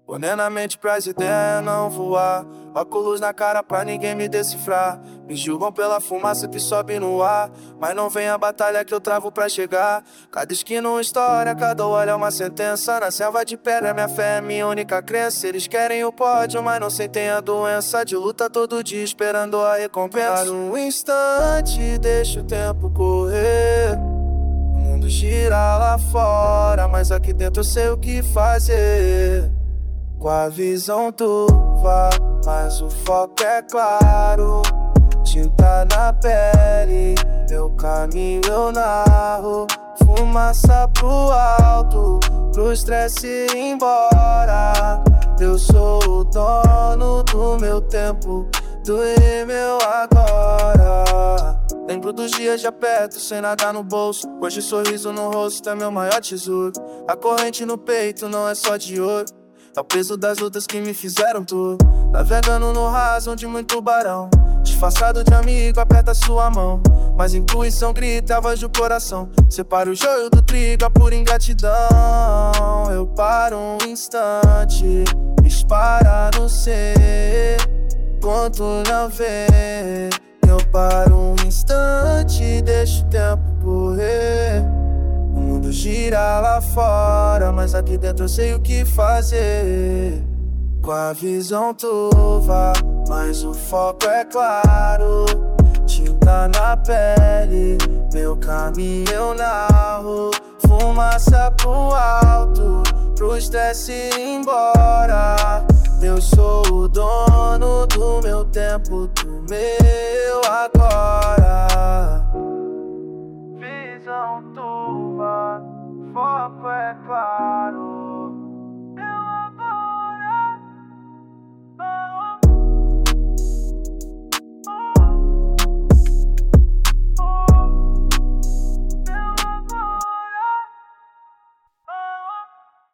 Boné na mente pras ideias não voar. Óculos na cara pra ninguém me decifrar. Me julgam pela fumaça que sobe no ar, mas não vem a batalha que eu travo pra chegar. Cada esquina uma história, cada olho é uma sentença. Na selva de pedra minha fé é minha única crença. Eles querem o pódio, mas não sentem a doença de luta todo dia esperando a recompensa. Para um instante deixa o tempo correr. O mundo gira lá fora, mas aqui dentro eu sei o que fazer. Com a visão turva, mas o foco é claro. Tinta na pele, meu caminho eu narro. Fumaça pro alto, pro estresse ir embora. Eu sou o dono do meu tempo, do meu agora. Lembro dos dias de aperto, sem nada no bolso. Hoje sorriso no rosto é meu maior tesouro. A corrente no peito não é só de ouro, é o peso das lutas que me fizeram tudo. Navegando no raso de muito tubarão, disfarçado de amigo, aperta sua mão, mas intuição grita a voz do coração. Separa o joio do trigo, a pura ingratidão. Eu paro um instante, dispara no ser, quanto não vê. Eu paro um instante, deixo o tempo correr. O mundo gira lá fora, mas aqui dentro eu sei o que fazer. Com a visão turva, mas o foco é claro. Tinta na pele, meu caminho eu narro. Fumaça pro alto, pro estresse ir embora. Eu sou o dono do meu tempo, do meu agora. Visão turva, foco é claro.